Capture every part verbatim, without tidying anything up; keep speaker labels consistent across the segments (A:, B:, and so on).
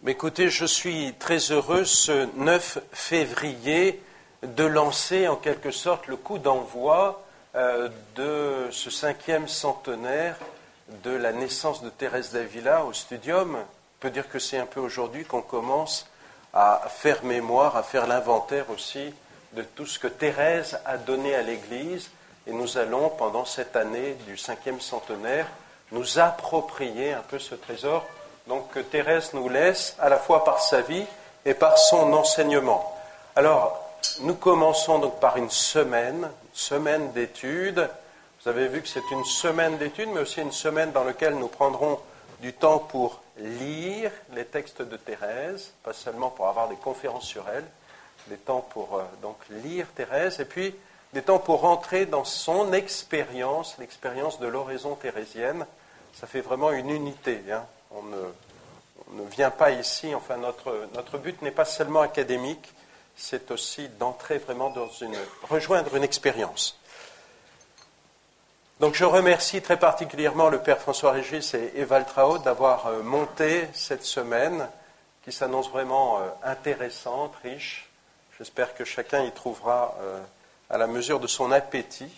A: Mais écoutez, je suis très heureux ce neuf février de lancer en quelque sorte le coup d'envoi euh, de ce cinquième centenaire de la naissance de Thérèse d'Avila au Studium. On peut dire que c'est un peu aujourd'hui qu'on commence à faire mémoire, à faire l'inventaire aussi de tout ce que Thérèse a donné à l'Église. Et nous allons, pendant cette année du cinquième centenaire, nous approprier un peu ce trésor donc, que Thérèse nous laisse à la fois par sa vie et par son enseignement. Alors, nous commençons donc par une semaine, une semaine d'études. Vous avez vu que c'est une semaine d'études, mais aussi une semaine dans laquelle nous prendrons du temps pour lire les textes de Thérèse, pas seulement pour avoir des conférences sur elle, des temps pour euh, donc lire Thérèse, et puis des temps pour entrer dans son expérience, l'expérience de l'oraison thérésienne. Ça fait vraiment une unité. Hein. On, ne, on ne vient pas ici, enfin notre, notre but n'est pas seulement académique, c'est aussi d'entrer vraiment dans une, rejoindre une expérience. Donc je remercie très particulièrement le Père François Régis et Eva Traut d'avoir euh, monté cette semaine qui s'annonce vraiment euh, intéressante, riche. J'espère que chacun y trouvera euh, à la mesure de son appétit.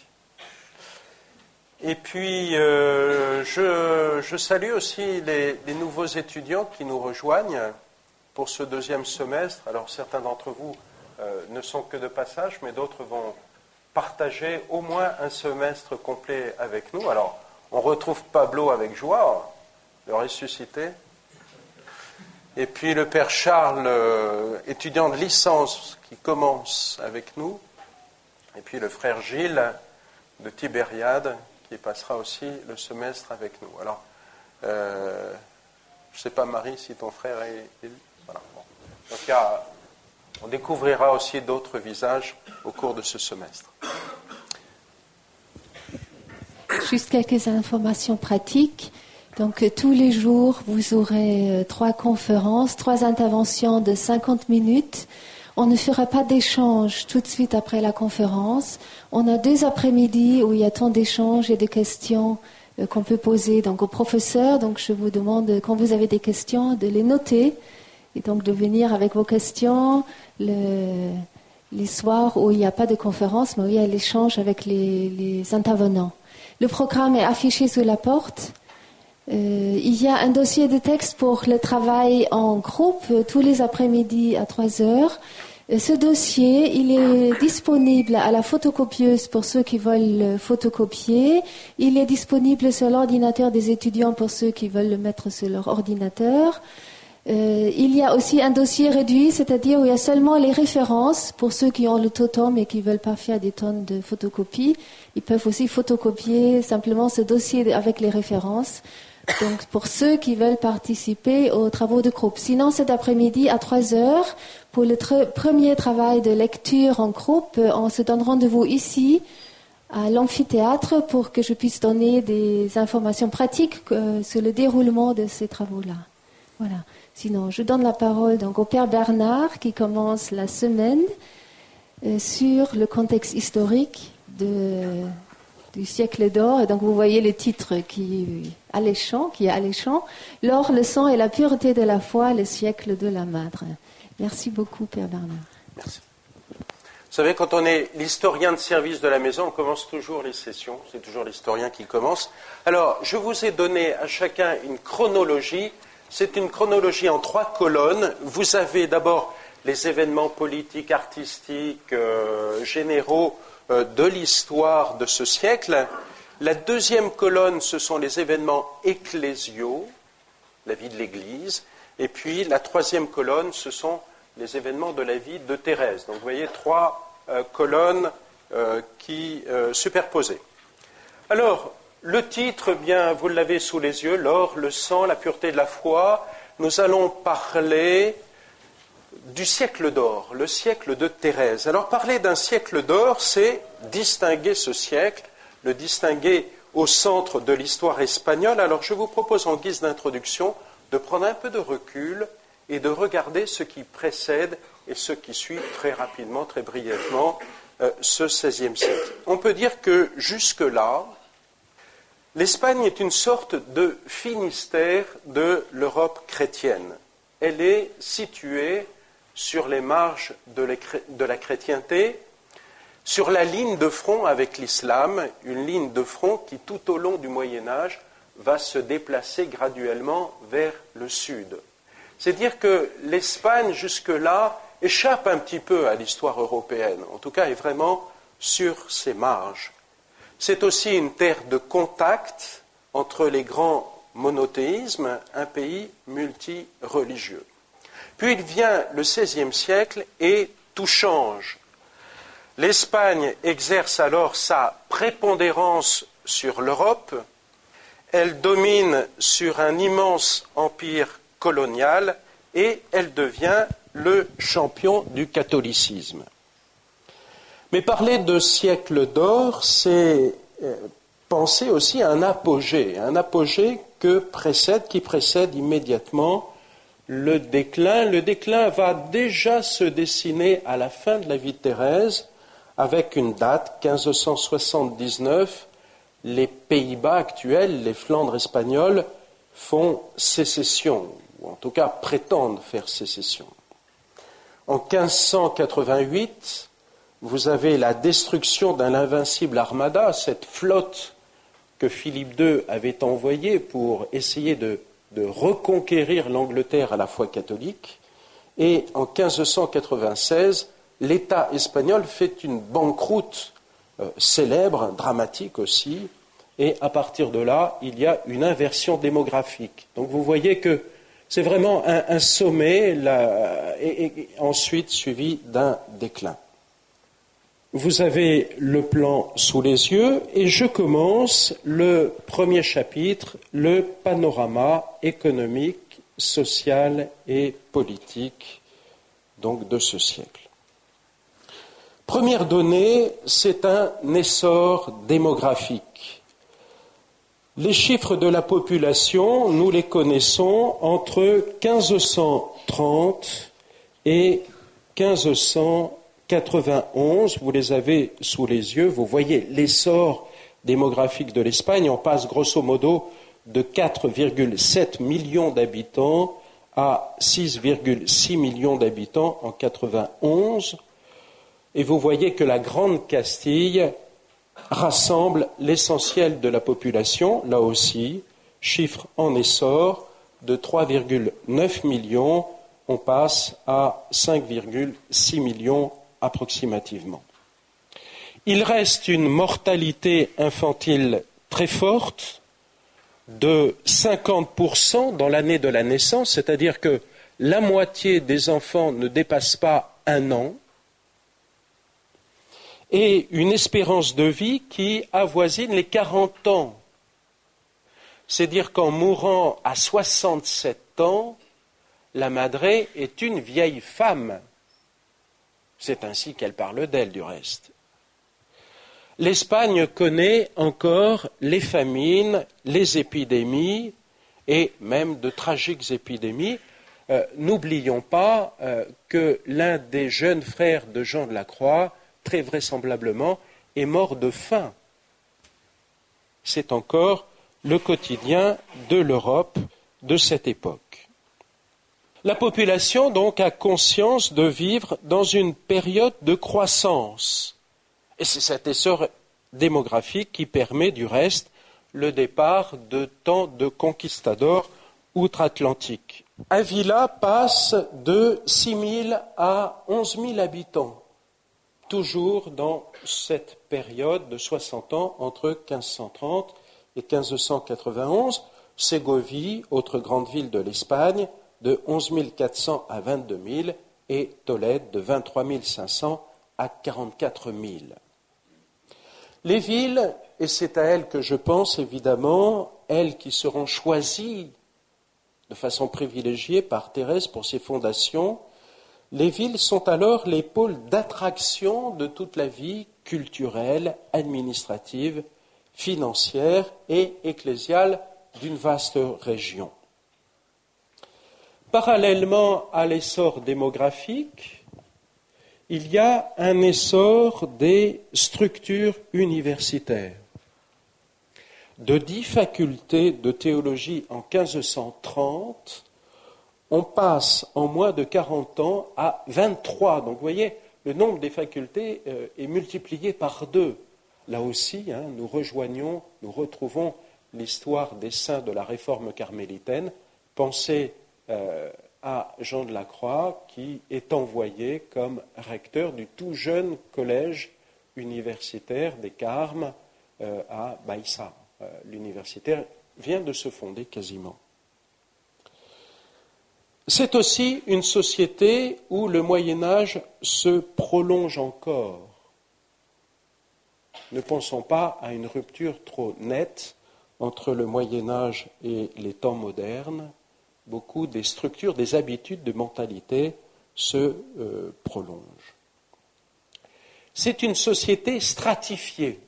A: Et puis, euh, je, je salue aussi les, les nouveaux étudiants qui nous rejoignent pour ce deuxième semestre. Alors, certains d'entre vous euh, ne sont que de passage, mais d'autres vont partager au moins un semestre complet avec nous. Alors, on retrouve Pablo avec joie, le ressuscité. Et puis le Père Charles, euh, étudiant de licence, qui commence avec nous. Et puis le Frère Gilles de Tibériade, qui passera aussi le semestre avec nous. Alors, euh, je ne sais pas, Marie, si ton frère est... est voilà. Bon. Donc, il y a, on découvrira aussi d'autres visages au cours de ce semestre.
B: Juste quelques informations pratiques. Donc, tous les jours, vous aurez trois conférences, trois interventions de cinquante minutes. On ne fera pas d'échange tout de suite après la conférence. On a deux après-midi où il y a tant d'échanges et de questions euh, qu'on peut poser donc, aux professeurs. Donc, je vous demande, quand vous avez des questions, de les noter et donc de venir avec vos questions le, les soirs où il n'y a pas de conférence, mais où il y a l'échange avec les, les intervenants. Le programme est affiché sous la porte. Euh, il y a un dossier de texte pour le travail en groupe euh, tous les après-midi à trois heures. Euh, ce dossier, il est disponible à la photocopieuse pour ceux qui veulent photocopier. Il est disponible sur l'ordinateur des étudiants pour ceux qui veulent le mettre sur leur ordinateur. Euh, il y a aussi un dossier réduit, c'est-à-dire où il y a seulement les références pour ceux qui ont le totem et qui ne veulent pas faire des tonnes de photocopies. Ils peuvent aussi photocopier simplement ce dossier avec les références. Donc, pour ceux qui veulent participer aux travaux de groupe. Sinon, cet après-midi, à trois heures, pour le tr- premier travail de lecture en groupe, on se donne rendez-vous ici, à l'amphithéâtre, pour que je puisse donner des informations pratiques euh, sur le déroulement de ces travaux-là. Voilà. Sinon, je donne la parole donc au Père Bernard, qui commence la semaine euh, sur le contexte historique de... du siècle d'or, et donc vous voyez le titre qui est alléchant, qui est alléchant, l'or, le sang et la pureté de la foi, le siècle de la Madre. Merci beaucoup, Père Bernard.
A: Merci. Vous savez, quand on est l'historien de service de la maison, on commence toujours les sessions, c'est toujours l'historien qui commence. Alors, je vous ai donné à chacun une chronologie, c'est une chronologie en trois colonnes. Vous avez d'abord les événements politiques, artistiques, euh, généraux, de l'histoire de ce siècle. La deuxième colonne, ce sont les événements ecclésiaux, la vie de l'Église. Et puis la troisième colonne, ce sont les événements de la vie de Thérèse. Donc vous voyez trois euh, colonnes euh, qui euh, superposées. Alors, le titre, bien, vous l'avez sous les yeux, l'or, le sang, la pureté de la foi. Nous allons parler du siècle d'or, le siècle de Thérèse. Alors parler d'un siècle d'or, c'est distinguer ce siècle, le distinguer au centre de l'histoire espagnole. Alors je vous propose en guise d'introduction de prendre un peu de recul et de regarder ce qui précède et ce qui suit très rapidement, très brièvement, euh, ce seizième siècle. On peut dire que jusque-là, l'Espagne est une sorte de Finistère de l'Europe chrétienne. elle est située sur les marges de la chrétienté, sur la ligne de front avec l'islam, une ligne de front qui tout au long du Moyen-Âge va se déplacer graduellement vers le sud. C'est dire que l'Espagne jusque-là échappe un petit peu à l'histoire européenne, en tout cas est vraiment sur ses marges. C'est aussi une terre de contact entre les grands monothéismes, un pays multireligieux. Puis il vient le seizième siècle et tout change. L'Espagne exerce alors sa prépondérance sur l'Europe, elle domine sur un immense empire colonial et elle devient le champion du catholicisme. Mais parler de siècle d'or, c'est penser aussi à un apogée, un apogée que précède, qui précède immédiatement le déclin. Le déclin va déjà se dessiner à la fin de la vie de Thérèse, avec une date, quinze cent soixante-dix-neuf, les Pays-Bas actuels, les Flandres espagnoles, font sécession, ou en tout cas prétendent faire sécession. En quinze cent quatre-vingt-huit, vous avez la destruction d'un invincible armada, cette flotte que Philippe deux avait envoyée pour essayer de, de reconquérir l'Angleterre à la foi catholique. Et en quinze cent quatre-vingt-seize, l'État espagnol fait une banqueroute euh, célèbre, dramatique aussi, et à partir de là, il y a une inversion démographique. Donc vous voyez que c'est vraiment un, un sommet, là, et, et ensuite suivi d'un déclin. Vous avez le plan sous les yeux, et je commence le premier chapitre, le panorama économique, social et politique donc de ce siècle. Première donnée, c'est un essor démographique. Les chiffres de la population, nous les connaissons entre quinze cent trente et quinze cent quatre-vingt-onze. Vous les avez sous les yeux. Vous voyez l'essor démographique de l'Espagne. On passe grosso modo de quatre virgule sept millions d'habitants à six virgule six millions d'habitants en quatre-vingt-onze. Et vous voyez que la Grande Castille rassemble l'essentiel de la population, là aussi, chiffre en essor, de trois virgule neuf millions, on passe à cinq virgule six millions approximativement. Il reste une mortalité infantile très forte, de cinquante pour cent dans l'année de la naissance, c'est-à-dire que la moitié des enfants ne dépasse pas un an, et une espérance de vie qui avoisine les quarante ans. C'est dire qu'en mourant à soixante-sept ans, la madré est une vieille femme. C'est ainsi qu'elle parle d'elle, du reste. L'Espagne connaît encore les famines, les épidémies, et même de tragiques épidémies. Euh, n'oublions pas euh, que l'un des jeunes frères de Jean de la Croix, très vraisemblablement, est mort de faim. C'est encore le quotidien de l'Europe de cette époque. La population, donc, a conscience de vivre dans une période de croissance. Et c'est cet essor démographique qui permet, du reste, le départ de tant de conquistadors outre-Atlantique. Avila passe de six mille à onze mille habitants. Toujours dans cette période de soixante ans, entre quinze cent trente et quinze cent quatre-vingt-onze, Ségovie, autre grande ville de l'Espagne, de onze mille quatre cents à vingt-deux mille, et Tolède de vingt-trois mille cinq cents à quarante-quatre mille. Les villes, et c'est à elles que je pense évidemment, elles qui seront choisies de façon privilégiée par Thérèse pour ses fondations, les villes sont alors les pôles d'attraction de toute la vie culturelle, administrative, financière et ecclésiale d'une vaste région. Parallèlement à l'essor démographique, il y a un essor des structures universitaires. De dix facultés de théologie en quinze cent trente, on passe en moins de quarante ans à vingt-trois. Donc vous voyez, le nombre des facultés euh, est multiplié par deux. Là aussi, hein, nous rejoignons, nous retrouvons l'histoire des saints de la réforme carmélitaine. Pensez euh, à Jean de la Croix, qui est envoyé comme recteur du tout jeune collège universitaire des Carmes euh, à Baïssa. Euh, l'universitaire vient de se fonder quasiment. C'est aussi une société où le Moyen-Âge se prolonge encore. Ne pensons pas à une rupture trop nette entre le Moyen-Âge et les temps modernes. Beaucoup des structures, des habitudes de mentalité se euh, prolongent. C'est une société stratifiée,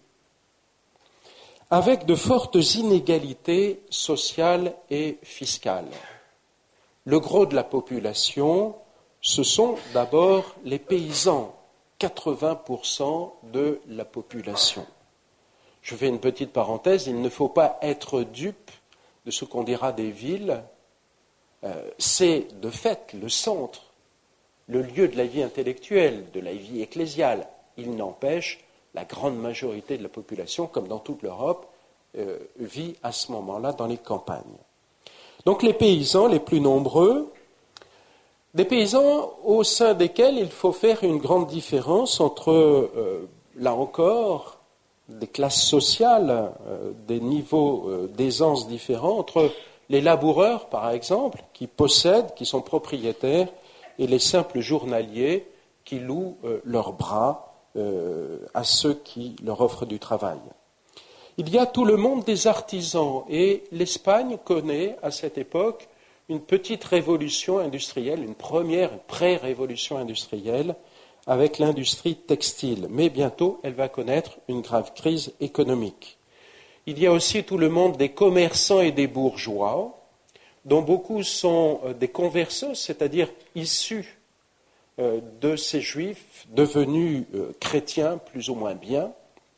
A: avec de fortes inégalités sociales et fiscales. Le gros de la population, ce sont d'abord les paysans, quatre-vingts pour cent de la population. Je fais une petite parenthèse, il ne faut pas être dupe de ce qu'on dira des villes. Euh, c'est de fait le centre, le lieu de la vie intellectuelle, de la vie ecclésiale. Il n'empêche, la grande majorité de la population, comme dans toute l'Europe, euh, vit à ce moment-là dans les campagnes. Donc les paysans les plus nombreux, des paysans au sein desquels il faut faire une grande différence entre, euh, là encore, des classes sociales, euh, des niveaux euh, d'aisance différents, entre les laboureurs, par exemple, qui possèdent, qui sont propriétaires, et les simples journaliers qui louent euh, leurs bras euh, à ceux qui leur offrent du travail. Il y a tout le monde des artisans, et l'Espagne connaît à cette époque une petite révolution industrielle, une première pré-révolution industrielle avec l'industrie textile. Mais bientôt, elle va connaître une grave crise économique. Il y a aussi tout le monde des commerçants et des bourgeois, dont beaucoup sont des conversos, c'est-à-dire issus de ces juifs devenus chrétiens plus ou moins bien.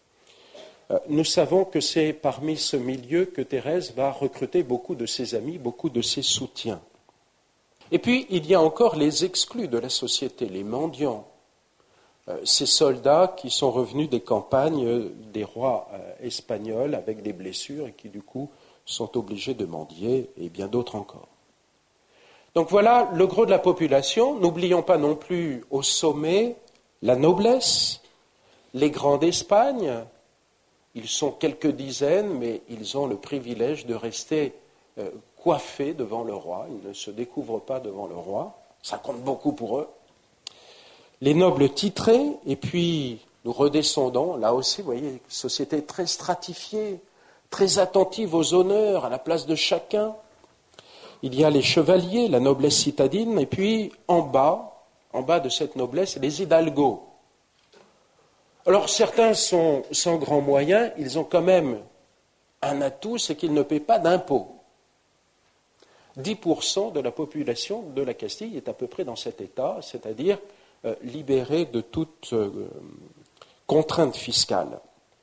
A: Nous savons que c'est parmi ce milieu que Thérèse va recruter beaucoup de ses amis, beaucoup de ses soutiens. Et puis, il y a encore les exclus de la société, les mendiants, ces soldats qui sont revenus des campagnes des rois espagnols avec des blessures et qui, du coup, sont obligés de mendier, et bien d'autres encore. Donc voilà le gros de la population. N'oublions pas non plus au sommet la noblesse, les grands d'Espagne. Ils sont quelques dizaines, mais ils ont le privilège de rester euh, coiffés devant le roi. Ils ne se découvrent pas devant le roi. Ça compte beaucoup pour eux. Les nobles titrés, et puis nous redescendons, là aussi, vous voyez, société très stratifiée, très attentive aux honneurs, à la place de chacun. Il y a les chevaliers, la noblesse citadine, et puis en bas, en bas de cette noblesse, les hidalgos. Alors certains sont sans grands moyens, ils ont quand même un atout, c'est qu'ils ne paient pas d'impôts. dix pour cent de la population de la Castille est à peu près dans cet état, c'est-à-dire euh, libérée de toute euh, contrainte fiscale.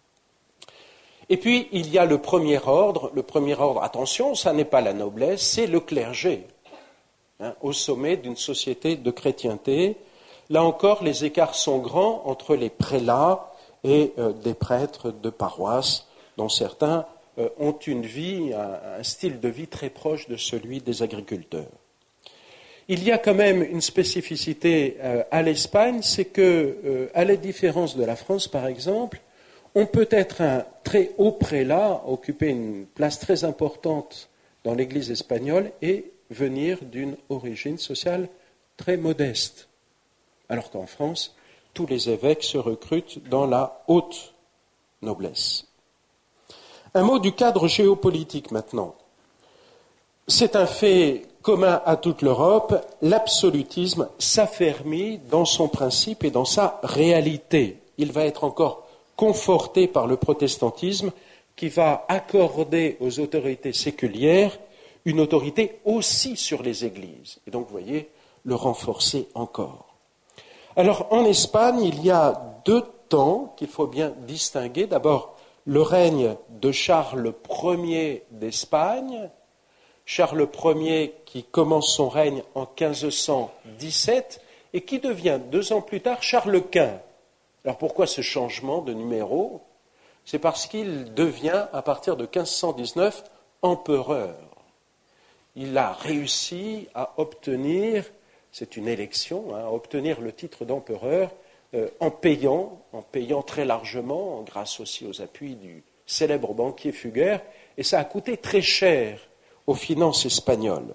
A: Et puis il y a le premier ordre, le premier ordre, attention, ça n'est pas la noblesse, c'est le clergé, hein, au sommet d'une société de chrétienté. Là encore, les écarts sont grands entre les prélats et euh, des prêtres de paroisse, dont certains euh, ont une vie, un, un style de vie très proche de celui des agriculteurs. Il y a quand même une spécificité euh, à l'Espagne, c'est que, euh, à la différence de la France par exemple, on peut être un très haut prélat, occuper une place très importante dans l'Église espagnole et venir d'une origine sociale très modeste. Alors qu'en France, tous les évêques se recrutent dans la haute noblesse. Un mot du cadre géopolitique maintenant. C'est un fait commun à toute l'Europe, l'absolutisme s'affermit dans son principe et dans sa réalité. Il va être encore conforté par le protestantisme qui va accorder aux autorités séculières une autorité aussi sur les églises. Et donc, vous voyez, le renforcer encore. Alors, en Espagne, il y a deux temps qu'il faut bien distinguer. D'abord, le règne de Charles Ier d'Espagne. Charles Ier qui commence son règne en quinze cent dix-sept et qui devient deux ans plus tard Charles Quint. Alors pourquoi ce changement de numéro ? C'est parce qu'il devient, à partir de quinze cent dix-neuf, empereur. Il a réussi à obtenir, c'est une élection, hein, à obtenir le titre d'empereur euh, en payant, en payant très largement, grâce aussi aux appuis du célèbre banquier Fugger, et ça a coûté très cher aux finances espagnoles.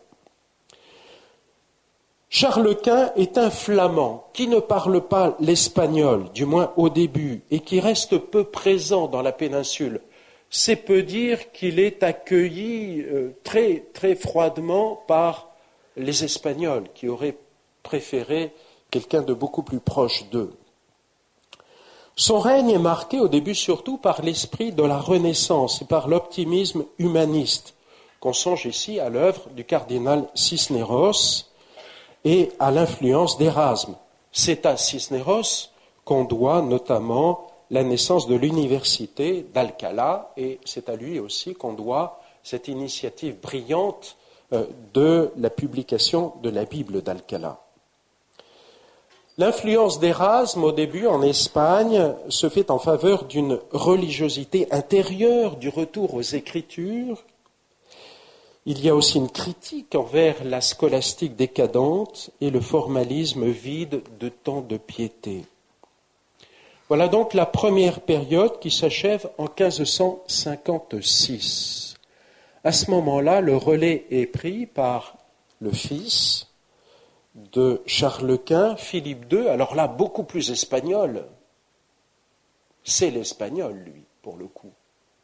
A: Charles Quint est un flamand qui ne parle pas l'espagnol, du moins au début, et qui reste peu présent dans la péninsule. C'est peu dire qu'il est accueilli euh, très, très froidement par les Espagnols, qui auraient préféré quelqu'un de beaucoup plus proche d'eux. Son règne est marqué au début surtout par l'esprit de la Renaissance et par l'optimisme humaniste, qu'on songe ici à l'œuvre du cardinal Cisneros et à l'influence d'Érasme. C'est à Cisneros qu'on doit notamment la naissance de l'université d'Alcalá, et c'est à lui aussi qu'on doit cette initiative brillante de la publication de la Bible d'Alcalá. L'influence d'Érasme au début en Espagne se fait en faveur d'une religiosité intérieure, du retour aux Écritures. Il y a aussi une critique envers la scolastique décadente et le formalisme vide de tant de piété. Voilà donc la première période qui s'achève en quinze cent cinquante-six. À ce moment-là, le relais est pris par le fils de Charles Quint, Philippe deux, alors là, beaucoup plus espagnol. C'est l'espagnol, lui, pour le coup.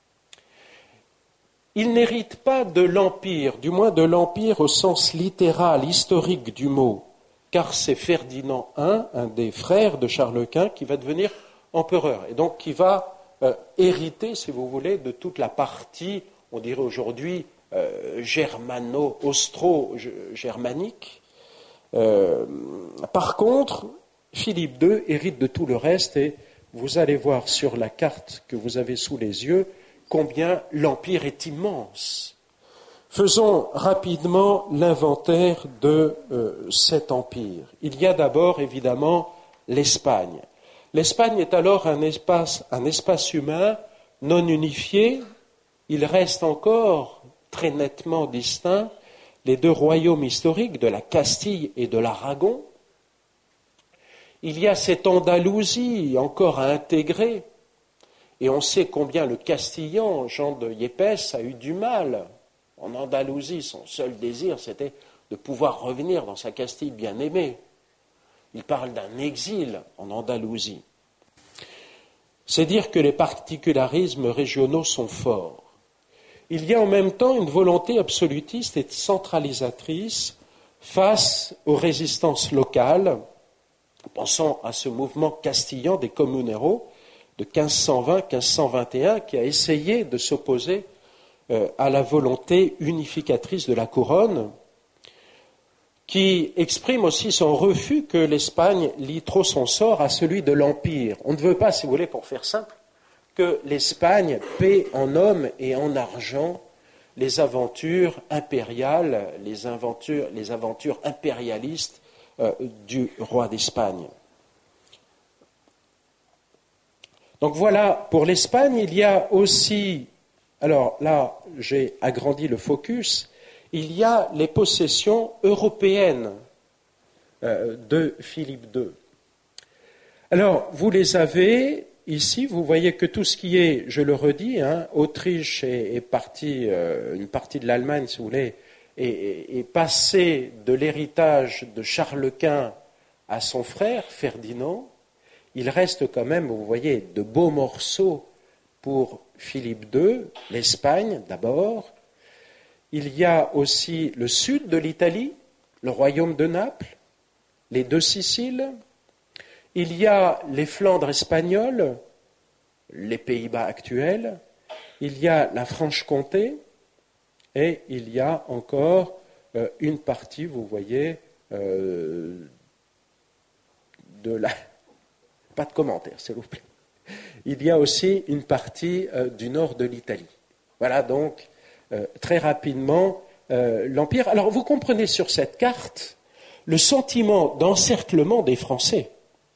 A: Il n'hérite pas de l'Empire, du moins de l'Empire au sens littéral, historique du mot, car c'est Ferdinand I, un des frères de Charles Quint, qui va devenir empereur, et donc qui va euh, hériter, si vous voulez, de toute la partie, on dirait aujourd'hui, euh, germano-austro-germanique. Euh, par contre, Philippe deux hérite de tout le reste, et vous allez voir sur la carte que vous avez sous les yeux combien l'Empire est immense. Faisons rapidement l'inventaire de euh, cet empire. Il y a d'abord, évidemment, l'Espagne. L'Espagne est alors un espace, un espace humain non unifié. Il reste encore très nettement distinct les deux royaumes historiques de la Castille et de l'Aragon. Il y a cette Andalousie encore à intégrer, et on sait combien le Castillan, Jean de Yepes, a eu du mal. En Andalousie, son seul désir, c'était de pouvoir revenir dans sa Castille bien-aimée. Il parle d'un exil en Andalousie. C'est dire que les particularismes régionaux sont forts. Il y a en même temps une volonté absolutiste et centralisatrice face aux résistances locales. Pensons à ce mouvement castillan des comuneros de quinze cent vingt à quinze cent vingt et un qui a essayé de s'opposer euh, à la volonté unificatrice de la couronne, qui exprime aussi son refus que l'Espagne lie trop son sort à celui de l'Empire. On ne veut pas, si vous voulez, pour faire simple, que l'Espagne paie en hommes et en argent les aventures impériales, les aventures, les aventures impérialistes euh, du roi d'Espagne. Donc voilà, pour l'Espagne, il y a aussi, alors là, j'ai agrandi le focus, il y a les possessions européennes euh, de Philippe deux. Alors, vous les avez ici, vous voyez que tout ce qui est, je le redis, hein, Autriche est, est partie, euh, une partie de l'Allemagne, si vous voulez, est, est, est passée de l'héritage de Charles Quint à son frère, Ferdinand. Il reste quand même, vous voyez, de beaux morceaux pour Philippe deux, l'Espagne d'abord. Il y a aussi le sud de l'Italie, le royaume de Naples, les deux Siciles. Il y a les Flandres espagnoles, les Pays-Bas actuels. Il y a la Franche-Comté et il y a encore euh, une partie, vous voyez, euh, de la... Pas de commentaires, s'il vous plaît. Il y a aussi une partie euh, du nord de l'Italie. Voilà donc, euh, très rapidement,
C: euh, l'Empire. Alors vous comprenez sur cette carte le sentiment d'encerclement des Français,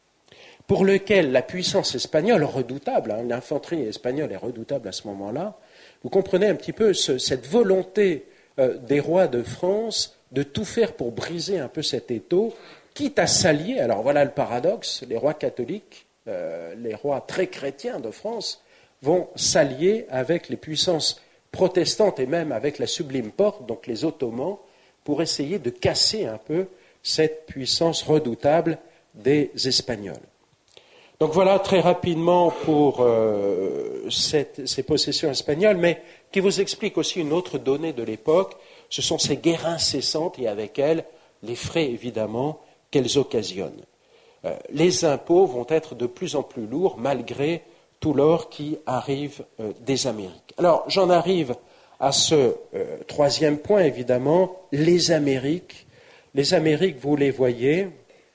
C: pour lequel la puissance espagnole, redoutable, hein, l'infanterie espagnole est redoutable à ce moment-là, vous comprenez un petit peu ce, cette volonté euh, des rois de France de tout faire pour briser un peu cet étau, quitte à s'allier. Alors voilà le paradoxe, les rois catholiques, euh, les rois très chrétiens de France, vont s'allier avec les puissances protestantes et même avec la Sublime Porte, donc les Ottomans, pour essayer de casser un peu cette puissance redoutable des Espagnols. Donc voilà très rapidement pour euh, cette, ces possessions espagnoles, mais qui vous explique aussi une autre donnée de l'époque, ce sont ces guerres incessantes et avec elles les frais évidemment qu'elles occasionnent. Euh, les impôts vont être de plus en plus lourds malgré tout l'or qui arrive euh, des Amériques. Alors j'en arrive à ce euh, troisième point évidemment, les Amériques. Les Amériques, vous les voyez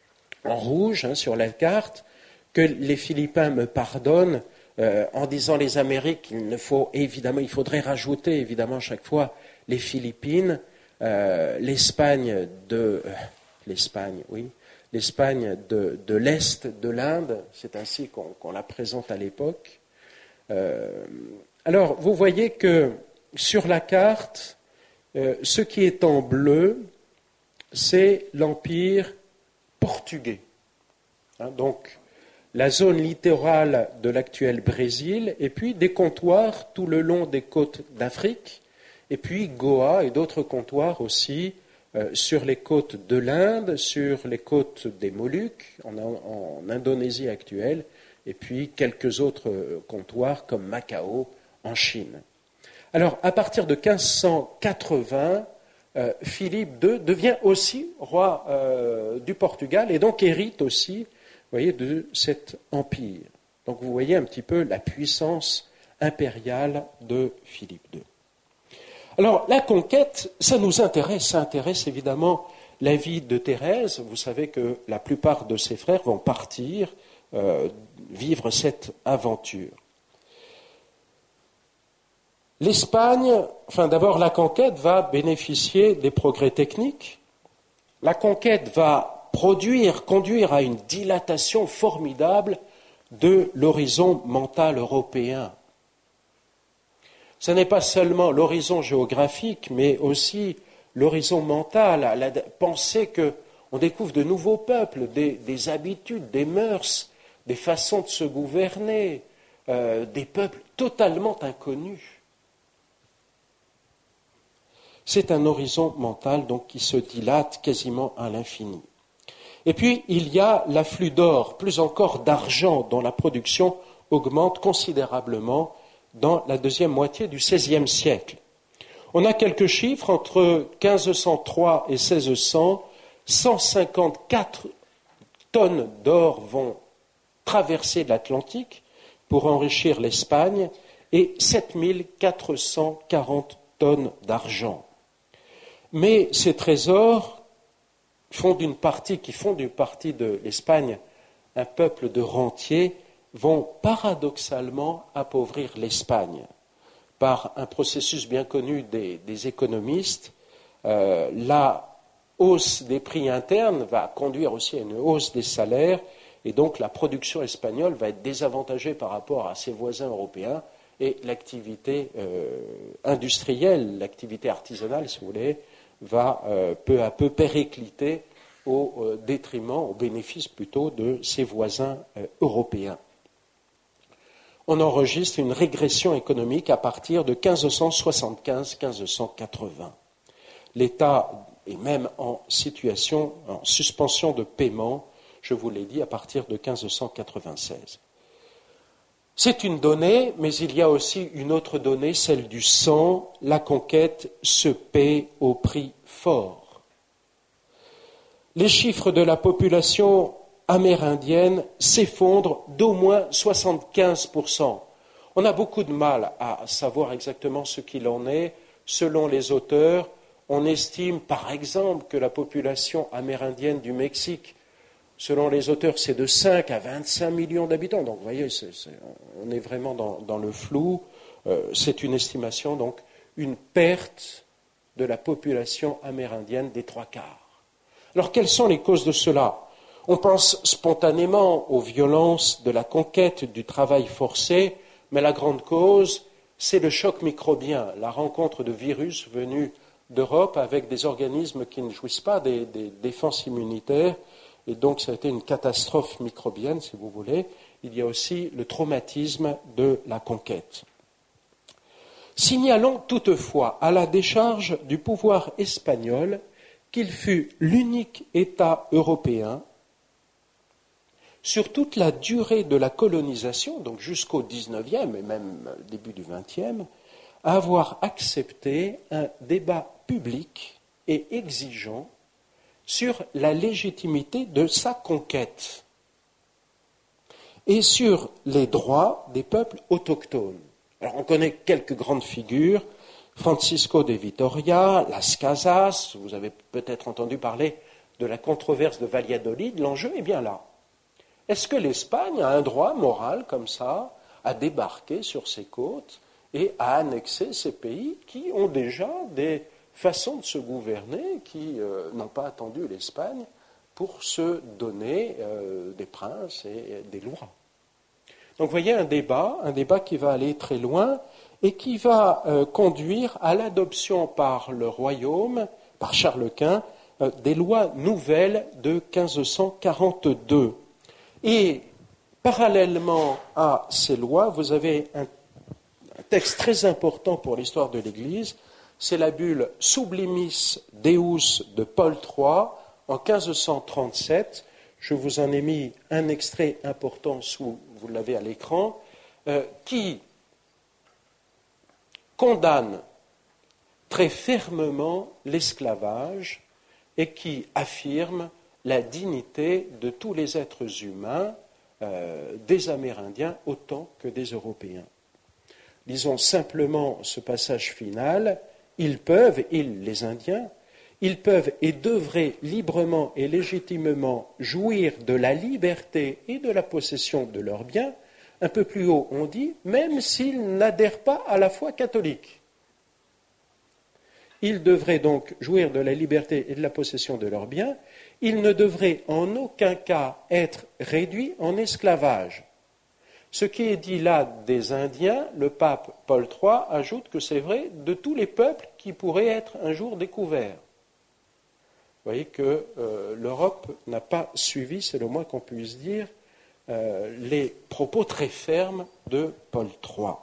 C: en rouge hein, sur la carte. Que les Philippins me pardonnent euh, en disant les Amériques, il ne faut évidemment, il faudrait rajouter évidemment chaque fois les Philippines, euh, l'Espagne de euh, l'Espagne, oui, l'Espagne de, de l'Est de l'Inde, c'est ainsi qu'on, qu'on la présente à l'époque. Euh, alors, vous voyez que sur la carte, euh, ce qui est en bleu, c'est l'Empire portugais. Hein, donc, la zone littorale de l'actuel Brésil, et puis des comptoirs tout le long des côtes d'Afrique, et puis Goa et d'autres comptoirs aussi euh, sur les côtes de l'Inde, sur les côtes des Moluques, en, en Indonésie actuelle, et puis quelques autres comptoirs comme Macao en Chine. Alors, à partir de quinze cent quatre-vingts, euh, Philippe deux devient aussi roi euh, du Portugal, et donc hérite aussi, vous voyez, de cet empire. Donc vous voyez un petit peu la puissance impériale de Philippe deux. Alors la conquête, ça nous intéresse, ça intéresse évidemment la vie de Thérèse. Vous savez que la plupart de ses frères vont partir euh, vivre cette aventure. L'Espagne, enfin d'abord la conquête va bénéficier des progrès techniques. La conquête va produire, conduire à une dilatation formidable de l'horizon mental européen. Ce n'est pas seulement l'horizon géographique, mais aussi l'horizon mental, à la penser qu'on découvre de nouveaux peuples, des, des habitudes, des mœurs, des façons de se gouverner, euh, des peuples totalement inconnus. C'est un horizon mental donc qui se dilate quasiment à l'infini. Et puis, il y a l'afflux d'or, plus encore d'argent, dont la production augmente considérablement dans la deuxième moitié du seizième siècle. On a quelques chiffres, entre quinze cent trois et seize cents, cent cinquante-quatre tonnes d'or vont traverser l'Atlantique pour enrichir l'Espagne et sept mille quatre cent quarante tonnes d'argent. Mais ces trésors font d'une partie, qui font d'une partie de l'Espagne un peuple de rentiers, vont paradoxalement appauvrir l'Espagne par un processus bien connu des, des économistes. Euh, la hausse des prix internes va conduire aussi à une hausse des salaires et donc la production espagnole va être désavantagée par rapport à ses voisins européens et l'activité euh, industrielle, l'activité artisanale, si vous voulez, va euh, peu à peu péricliter au euh, détriment, au bénéfice plutôt de ses voisins euh, européens. On enregistre une régression économique à partir de quinze cent soixante-quinze à quinze cent quatre-vingts. L'État est même en situation, en suspension de paiement, je vous l'ai dit, à partir de quinze cent quatre-vingt-seize. C'est une donnée, mais il y a aussi une autre donnée, celle du sang. La conquête se paie au prix fort. Les chiffres de la population amérindienne s'effondrent d'au moins soixante-quinze pour cent. On a beaucoup de mal à savoir exactement ce qu'il en est. Selon les auteurs, on estime par exemple que la population amérindienne du Mexique, selon les auteurs, c'est de cinq à vingt-cinq millions d'habitants. Donc, vous voyez, c'est, c'est, on est vraiment dans, dans le flou. Euh, c'est une estimation, donc, une perte de la population amérindienne des trois quarts. Alors, quelles sont les causes de cela ? On pense spontanément aux violences de la conquête, du travail forcé, mais la grande cause, c'est le choc microbien, la rencontre de virus venus d'Europe avec des organismes qui ne jouissent pas des, des défenses immunitaires, et donc ça a été une catastrophe microbienne, si vous voulez. Il y a aussi le traumatisme de la conquête. Signalons toutefois à la décharge du pouvoir espagnol qu'il fut l'unique État européen sur toute la durée de la colonisation, donc jusqu'au dix-neuvième et même début du vingtième, à avoir accepté un débat public et exigeant sur la légitimité de sa conquête et sur les droits des peuples autochtones. Alors on connaît quelques grandes figures, Francisco de Vitoria, Las Casas, vous avez peut-être entendu parler de la controverse de Valladolid, l'enjeu est bien là. Est-ce que l'Espagne a un droit moral comme ça à débarquer sur ses côtes et à annexer ces pays qui ont déjà des façons de se gouverner qui euh, n'ont pas attendu l'Espagne pour se donner euh, des princes et des lois. Donc vous voyez un débat, un débat qui va aller très loin et qui va euh, conduire à l'adoption par le royaume, par Charles Quint, euh, des lois nouvelles de quinze cent quarante-deux. Et parallèlement à ces lois, vous avez un, un texte très important pour l'histoire de l'Église, c'est la bulle Sublimis Deus de Paul trois en quinze cent trente-sept. Je vous en ai mis un extrait important, sous, vous l'avez à l'écran, euh, qui condamne très fermement l'esclavage et qui affirme la dignité de tous les êtres humains, euh, des Amérindiens autant que des Européens. Lisons simplement ce passage final. Ils peuvent, ils, les Indiens, ils peuvent et devraient librement et légitimement jouir de la liberté et de la possession de leurs biens. Un peu plus haut, on dit, même s'ils n'adhèrent pas à la foi catholique. Ils devraient donc jouir de la liberté et de la possession de leurs biens. Ils ne devraient en aucun cas être réduits en esclavage. Ce qui est dit là des Indiens, le pape Paul trois ajoute que c'est vrai de tous les peuples qui pourraient être un jour découverts. Vous voyez que euh, l'Europe n'a pas suivi, c'est le moins qu'on puisse dire, euh, les propos très fermes de Paul trois.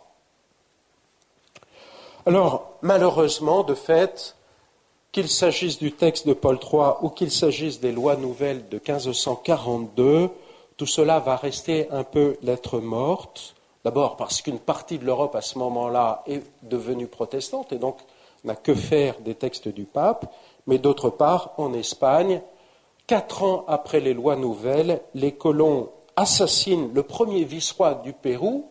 C: Alors, malheureusement, de fait, qu'il s'agisse du texte de Paul trois ou qu'il s'agisse des lois nouvelles de quinze cent quarante-deux, tout cela va rester un peu lettre morte. D'abord parce qu'une partie de l'Europe à ce moment-là est devenue protestante et donc n'a que faire des textes du pape. Mais d'autre part, en Espagne, quatre ans après les lois nouvelles, les colons assassinent le premier vice-roi du Pérou,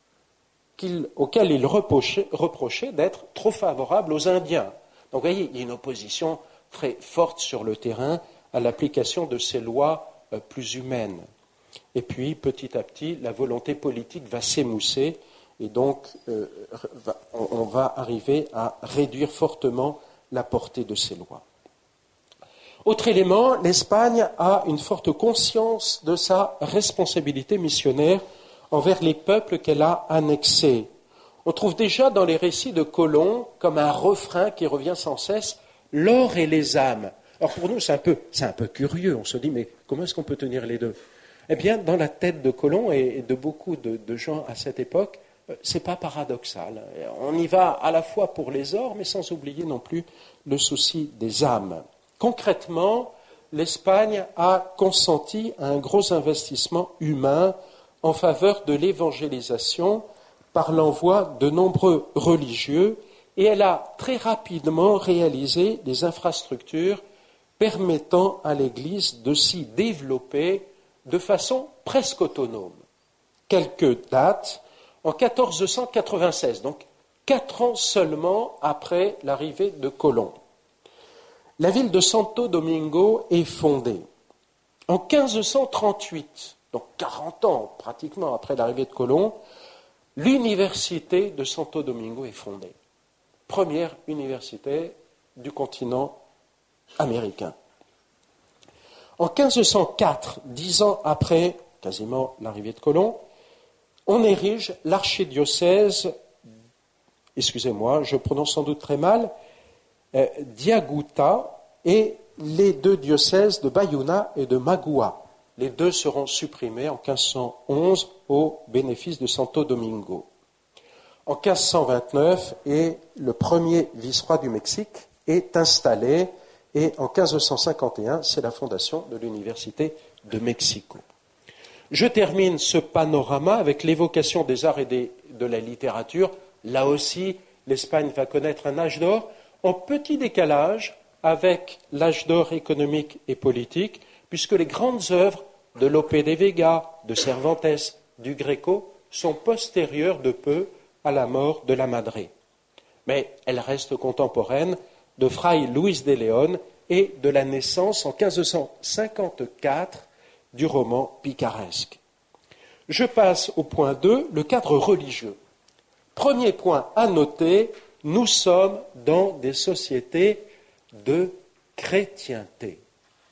C: auquel ils reprochaient, reprochaient d'être trop favorable aux Indiens. Donc vous voyez, il y a une opposition très forte sur le terrain à l'application de ces lois euh, plus humaines. Et puis, petit à petit, la volonté politique va s'émousser et donc euh, va, on, on va arriver à réduire fortement la portée de ces lois. Autre élément, l'Espagne a une forte conscience de sa responsabilité missionnaire envers les peuples qu'elle a annexés. On trouve déjà dans les récits de Colomb comme un refrain qui revient sans cesse, l'or et les âmes. Alors pour nous, c'est un peu, c'est un peu curieux. On se dit, mais comment est-ce qu'on peut tenir les deux ? Eh bien, dans la tête de Colomb et de beaucoup de, de gens à cette époque, c'est pas paradoxal. On y va à la fois pour les ors, mais sans oublier non plus le souci des âmes. Concrètement, l'Espagne a consenti à un gros investissement humain en faveur de l'évangélisation par l'envoi de nombreux religieux et elle a très rapidement réalisé des infrastructures permettant à l'Église de s'y développer de façon presque autonome. Quelques dates, en quatorze cent quatre-vingt-seize, donc quatre ans seulement après l'arrivée de Colomb, la ville de Santo Domingo est fondée. En quinze cent trente-huit, donc quarante ans pratiquement après l'arrivée de Colomb, l'université de Santo Domingo est fondée. Première université du continent américain. En quinze cent quatre, dix ans après quasiment l'arrivée de Colomb, on érige l'archidiocèse, excusez-moi, je prononce sans doute très mal, euh, d'Yaguta et les deux diocèses de Bayona et de Magua. Les deux seront supprimés en quinze cent onze au bénéfice de Santo Domingo. En quinze cent vingt-neuf, et le premier vice-roi du Mexique est installé, et en quinze cent cinquante et un, c'est la fondation de l'Université de Mexico. Je termine ce panorama avec l'évocation des arts et des, de la littérature. Là aussi, l'Espagne va connaître un âge d'or en petit décalage avec l'âge d'or économique et politique, puisque les grandes œuvres de Lope de Vega, de Cervantes, du Greco sont postérieures de peu à la mort de la Madre. Mais elles restent contemporaines de Fray Luis de León et de la naissance en quinze cent cinquante-quatre du roman picaresque. Je passe au point deux, le cadre religieux. Premier point à noter, nous sommes dans des sociétés de chrétienté.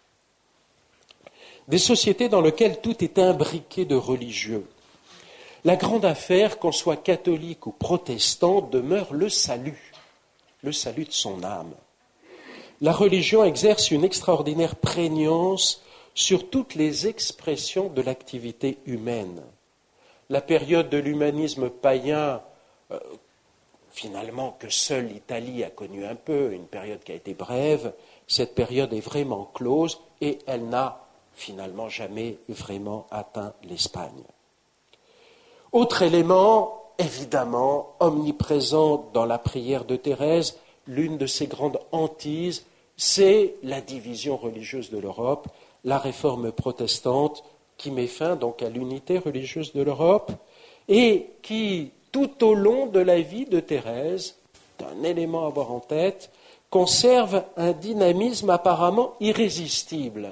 C: Des sociétés dans lesquelles tout est imbriqué de religieux. La grande affaire, qu'on soit catholique ou protestant, demeure le salut, le salut de son âme. La religion exerce une extraordinaire prégnance sur toutes les expressions de l'activité humaine. La période de l'humanisme païen, euh, finalement que seule l'Italie a connu un peu, une période qui a été brève, cette période est vraiment close et elle n'a finalement jamais vraiment atteint l'Espagne. Autre élément, évidemment, omniprésent dans la prière de Thérèse, l'une de ses grandes hantises, c'est la division religieuse de l'Europe, la réforme protestante qui met fin donc à l'unité religieuse de l'Europe et qui, tout au long de la vie de Thérèse, un élément à avoir en tête, conserve un dynamisme apparemment irrésistible.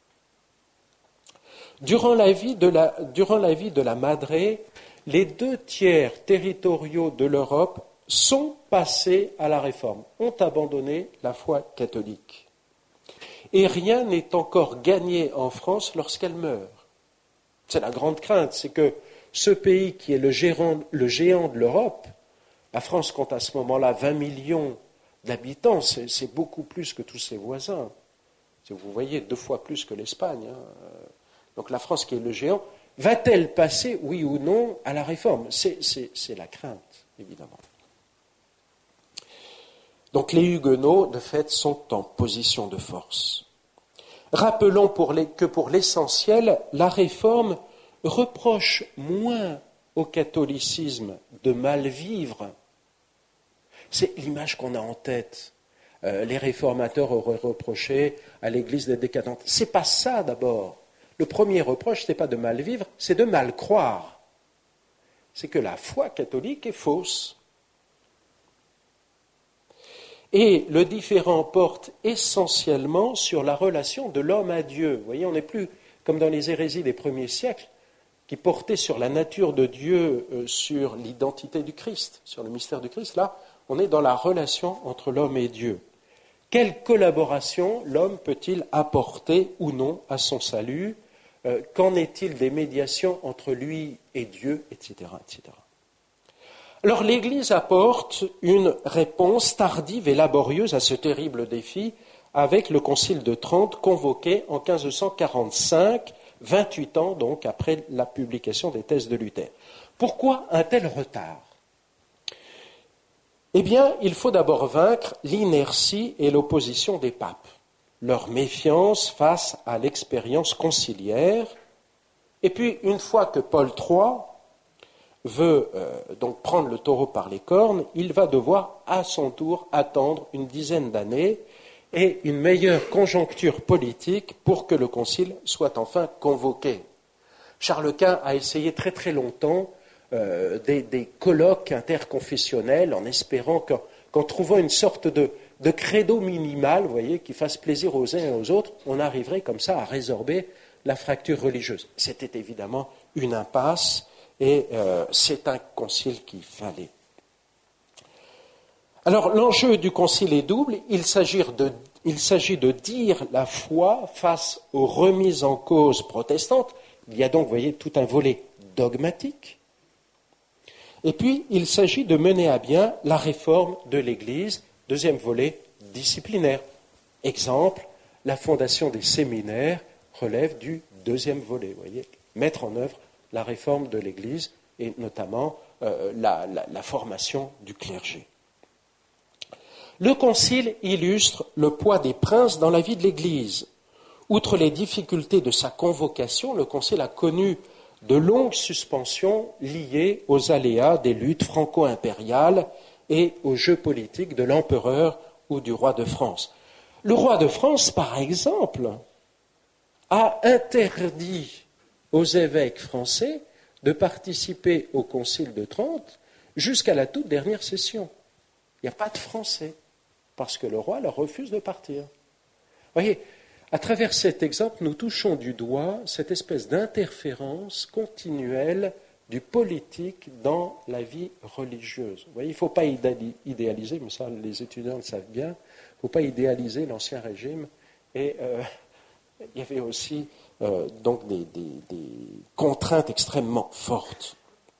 C: Durant la vie de la, durant la vie de la Madre, les deux tiers territoriaux de l'Europe sont passés à la réforme, ont abandonné la foi catholique. Et rien n'est encore gagné en France lorsqu'elle meurt. C'est la grande crainte, c'est que ce pays qui est le géant, le géant de l'Europe, la France compte à ce moment-là vingt millions d'habitants, c'est, c'est beaucoup plus que tous ses voisins. Vous voyez, deux fois plus que l'Espagne. Hein. Donc la France qui est le géant, va-t-elle passer, oui ou non, à la réforme ? c'est, c'est, c'est la crainte, évidemment. Donc les Huguenots, de fait, sont en position de force. Rappelons pour les, que pour l'essentiel, la réforme reproche moins au catholicisme de mal vivre. C'est l'image qu'on a en tête. Euh, les réformateurs auraient reproché à l'Église d'être décadente. C'est pas ça d'abord. Le premier reproche, ce n'est pas de mal vivre, c'est de mal croire. C'est que la foi catholique est fausse. Et le différend porte essentiellement sur la relation de l'homme à Dieu. Vous voyez, on n'est plus comme dans les hérésies des premiers siècles, qui portaient sur la nature de Dieu, euh, sur l'identité du Christ, sur le mystère du Christ. Là, on est dans la relation entre l'homme et Dieu. Quelle collaboration l'homme peut-il apporter ou non à son salut ? euh, Qu'en est-il des médiations entre lui et Dieu, et cetera, et cetera. Alors l'Église apporte une réponse tardive et laborieuse à ce terrible défi avec le Concile de Trente convoqué en quinze cent quarante-cinq, vingt-huit ans donc après la publication des thèses de Luther. Pourquoi un tel retard ? Eh bien, il faut d'abord vaincre l'inertie et l'opposition des papes, leur méfiance face à l'expérience conciliaire, et puis une fois que Paul trois veut euh, donc prendre le taureau par les cornes, il va devoir à son tour attendre une dizaine d'années et une meilleure conjoncture politique pour que le concile soit enfin convoqué. Charles Quint a essayé très très longtemps euh, des, des colloques interconfessionnels en espérant qu'en, qu'en trouvant une sorte de, de credo minimal, vous voyez, qui fasse plaisir aux uns et aux autres, on arriverait comme ça à résorber la fracture religieuse. C'était évidemment une impasse. Et euh, c'est un concile qu'il fallait. Alors l'enjeu du concile est double, il s'agit de, il s'agit de dire la foi face aux remises en cause protestantes. Il y a donc, vous voyez, tout un volet dogmatique. Et puis, il s'agit de mener à bien la réforme de l'Église, deuxième volet disciplinaire. Exemple, la fondation des séminaires relève du deuxième volet, vous voyez, mettre en œuvre la réforme de l'Église et notamment euh, la, la, la formation du clergé. Le Concile illustre le poids des princes dans la vie de l'Église. Outre les difficultés de sa convocation, le Concile a connu de longues suspensions liées aux aléas des luttes franco-impériales et aux jeux politiques de l'empereur ou du roi de France. Le roi de France, par exemple, a interdit aux évêques français de participer au Concile de Trente jusqu'à la toute dernière session. Il n'y a pas de Français, parce que le roi leur refuse de partir. Vous voyez, à travers cet exemple, nous touchons du doigt cette espèce d'interférence continuelle du politique dans la vie religieuse. Vous voyez, il ne faut pas idéaliser, mais ça les étudiants le savent bien, il ne faut pas idéaliser l'Ancien Régime. Et euh, il y avait aussi euh, donc des, des, des contraintes extrêmement fortes.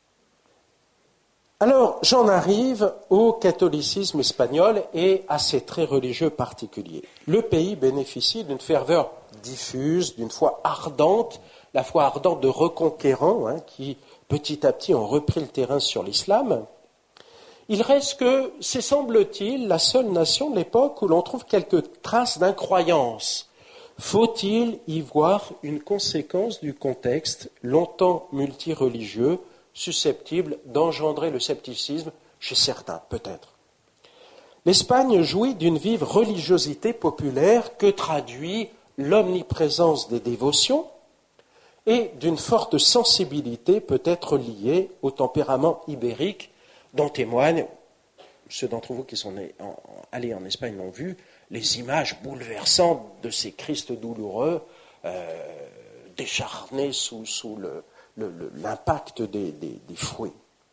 C: Alors, j'en arrive au catholicisme espagnol et à ses traits religieux particuliers. Le pays bénéficie d'une ferveur diffuse, d'une foi ardente, la foi ardente de reconquérants hein, qui, petit à petit, ont repris le terrain sur l'islam. Il reste que, c'est semble-t-il, la seule nation de l'époque où l'on trouve quelques traces d'incroyance. Faut-il y voir une conséquence du contexte longtemps multireligieux susceptible d'engendrer le scepticisme chez certains, peut-être. L'Espagne jouit d'une vive religiosité populaire que traduit l'omniprésence des dévotions et d'une forte sensibilité peut-être liée au tempérament ibérique dont témoignent, ceux d'entre vous qui sont allés en Espagne l'ont vu, les images bouleversantes de ces Christs douloureux euh, décharnés sous, sous le Le, le, l'impact des, des, des fouets.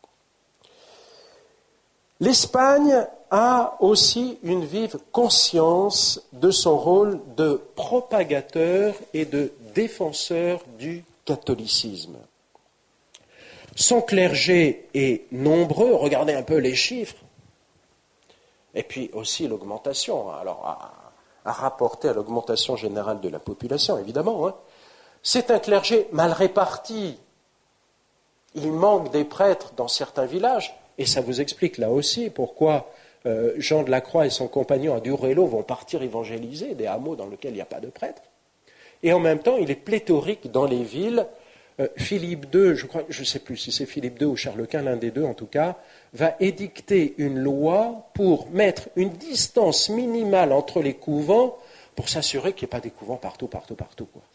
C: L'Espagne a aussi une vive conscience de son rôle de propagateur et de défenseur du catholicisme. Son clergé est nombreux, regardez un peu les chiffres, et puis aussi l'augmentation, alors à, à rapporter à l'augmentation générale de la population, évidemment. Hein. C'est un clergé mal réparti. Il manque des prêtres dans certains villages, et ça vous explique là aussi pourquoi euh, Jean de la Croix et son compagnon à Duruelo vont partir évangéliser des hameaux dans lesquels il n'y a pas de prêtres. Et en même temps, il est pléthorique dans les villes. Euh, Philippe deux, je crois, je ne sais plus si c'est Philippe deux ou Charles Quint, l'un des deux en tout cas, va édicter une loi pour mettre une distance minimale entre les couvents pour s'assurer qu'il n'y ait pas des couvents partout, partout, partout, quoi.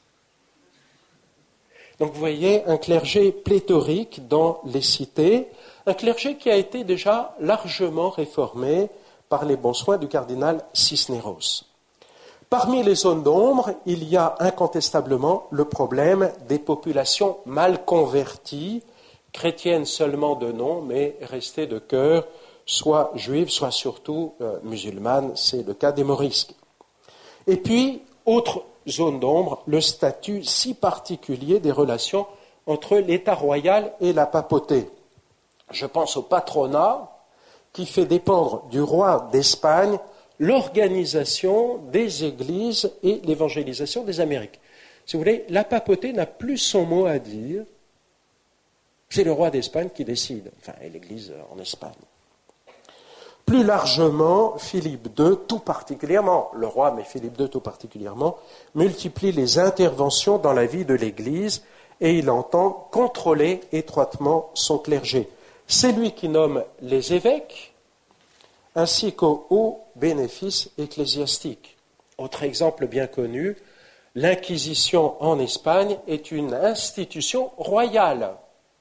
C: Donc vous voyez un clergé pléthorique dans les cités, un clergé qui a été déjà largement réformé par les bons soins du cardinal Cisneros. Parmi les zones d'ombre, il y a incontestablement le problème des populations mal converties, chrétiennes seulement de nom, mais restées de cœur, soit juives, soit surtout euh, musulmanes, c'est le cas des Morisques. Et puis, autre zone d'ombre, le statut si particulier des relations entre l'État royal et la papauté. Je pense au patronat qui fait dépendre du roi d'Espagne l'organisation des églises et l'évangélisation des Amériques. Si vous voulez, la papauté n'a plus son mot à dire, c'est le roi d'Espagne qui décide, enfin, et l'Église en Espagne. Plus largement, Philippe deux, tout particulièrement, le roi, mais Philippe deux tout particulièrement, multiplie les interventions dans la vie de l'Église et il entend contrôler étroitement son clergé. C'est lui qui nomme les évêques ainsi qu'aux hauts bénéfices ecclésiastiques. Autre exemple bien connu, l'Inquisition en Espagne est une institution royale,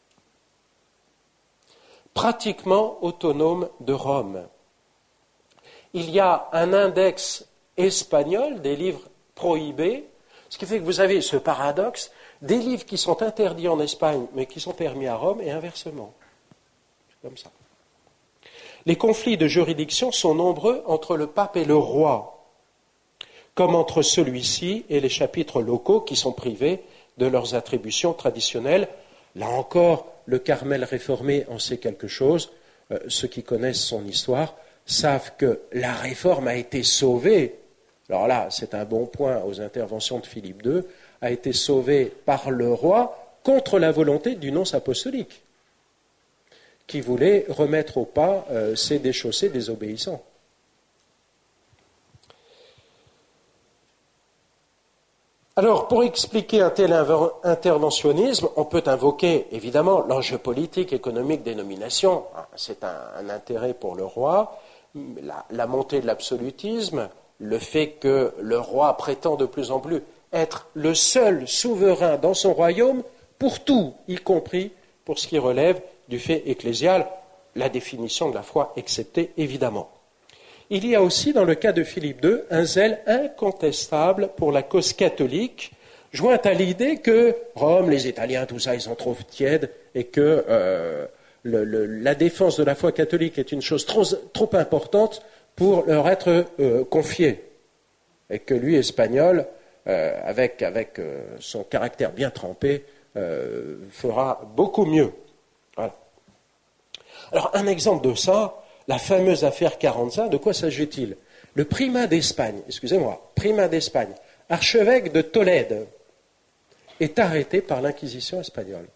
C: pratiquement autonome de Rome. Il y a un index espagnol des livres prohibés, ce qui fait que vous avez ce paradoxe, des livres qui sont interdits en Espagne, mais qui sont permis à Rome, et inversement. C'est comme ça. Les conflits de juridiction sont nombreux entre le pape et le roi, comme entre celui-ci et les chapitres locaux qui sont privés de leurs attributions traditionnelles. Là encore, le Carmel réformé en sait quelque chose. Euh, ceux qui connaissent son histoire savent que la réforme a été sauvée. Alors là, c'est un bon point aux interventions de Philippe deux, a été sauvée par le roi contre la volonté du nonce apostolique, qui voulait remettre au pas euh, ces déchaussés désobéissants. Alors, pour expliquer un tel interventionnisme, on peut invoquer, évidemment, l'enjeu politique, économique des nominations. C'est un, un intérêt pour le roi, la, la montée de l'absolutisme, le fait que le roi prétend de plus en plus être le seul souverain dans son royaume pour tout, y compris pour ce qui relève du fait ecclésial, la définition de la foi exceptée, évidemment. Il y a aussi, dans le cas de Philippe deux, un zèle incontestable pour la cause catholique, joint à l'idée que Rome, les Italiens, tout ça, ils sont trop tièdes, et que euh, le, le, la défense de la foi catholique est une chose trop, trop importante pour leur être euh, confiée. Et que lui, espagnol, euh, avec, avec euh, son caractère bien trempé, euh, fera beaucoup mieux. Voilà. Alors, un exemple de ça, la fameuse affaire Carranza, de quoi s'agit-il? Le primat d'Espagne, excusez-moi, primat d'Espagne, archevêque de Tolède, est arrêté par l'Inquisition espagnole.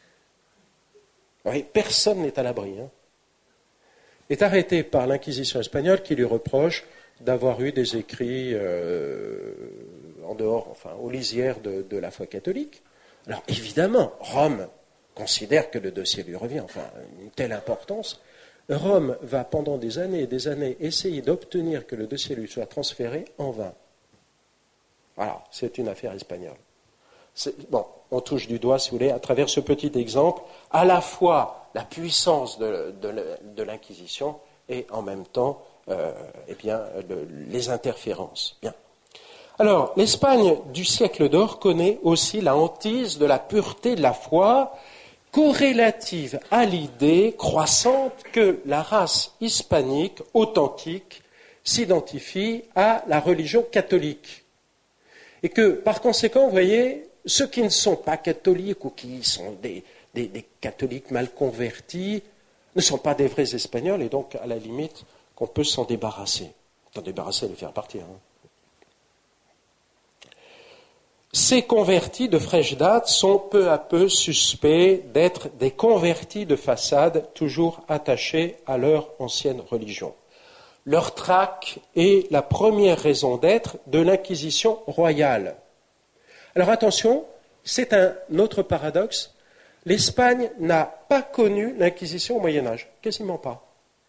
C: Oui, personne n'est à l'abri. Hein. Est arrêté par l'Inquisition espagnole qui lui reproche d'avoir eu des écrits euh, en dehors, enfin, aux lisières de, de la foi catholique. Alors, évidemment, Rome considère que le dossier lui revient, enfin, une telle importance. Rome va pendant des années et des années essayer d'obtenir que le dossier lui soit transféré en vain. Voilà, c'est une affaire espagnole. C'est, bon, on touche du doigt, si vous voulez, à travers ce petit exemple, à la fois la puissance de, de, de l'Inquisition et en même temps euh, eh bien, le, les interférences. Bien. Alors, l'Espagne du siècle d'or connaît aussi la hantise de la pureté de la foi, corrélative à l'idée croissante que la race hispanique authentique s'identifie à la religion catholique. Et que, par conséquent, vous voyez, ceux qui ne sont pas catholiques ou qui sont des, des, des catholiques mal convertis ne sont pas des vrais Espagnols et donc, à la limite, qu'on peut s'en débarrasser. S'en débarrasser et les faire partir. Hein. Ces convertis de fraîche date sont peu à peu suspects d'être des convertis de façade toujours attachés à leur ancienne religion. Leur traque est la première raison d'être de l'Inquisition royale. Alors attention, c'est un autre paradoxe. L'Espagne n'a pas connu l'Inquisition au Moyen-Âge, quasiment pas.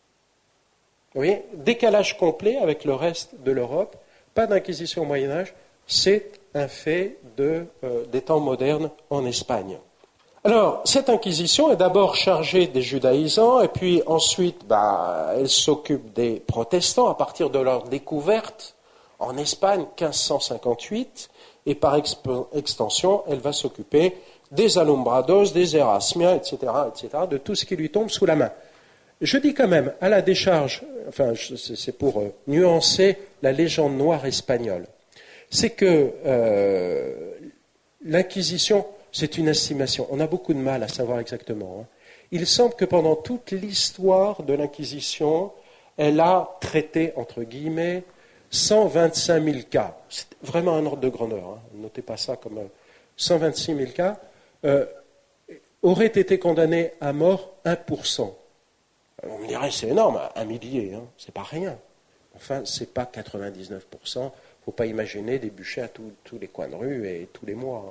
C: Vous voyez, décalage complet avec le reste de l'Europe, pas d'Inquisition au Moyen-Âge, c'est un fait de, euh, des temps modernes en Espagne. Alors, cette inquisition est d'abord chargée des judaïsants, et puis ensuite, bah, elle s'occupe des protestants à partir de leur découverte en Espagne, quinze cent cinquante-huit, et par exp- extension, elle va s'occuper des alumbrados, des érasmiens, et cetera, et cetera, de tout ce qui lui tombe sous la main. Je dis quand même, à la décharge, enfin, c'est pour euh, nuancer la légende noire espagnole, c'est que euh, l'Inquisition, c'est une estimation. On a beaucoup de mal à savoir exactement. Hein. Il semble que pendant toute l'histoire de l'Inquisition, elle a traité, entre guillemets, cent vingt-cinq mille cas. C'est vraiment un ordre de grandeur. Hein. Notez pas ça comme euh, cent vingt-six mille cas. Euh, auraient été condamnés à mort un pour cent. On me dirait, c'est énorme, un millier, hein. C'est pas rien. Enfin, c'est pas quatre-vingt-dix-neuf pour cent. Il ne faut pas imaginer des bûchers à tous, tous les coins de rue et tous les mois.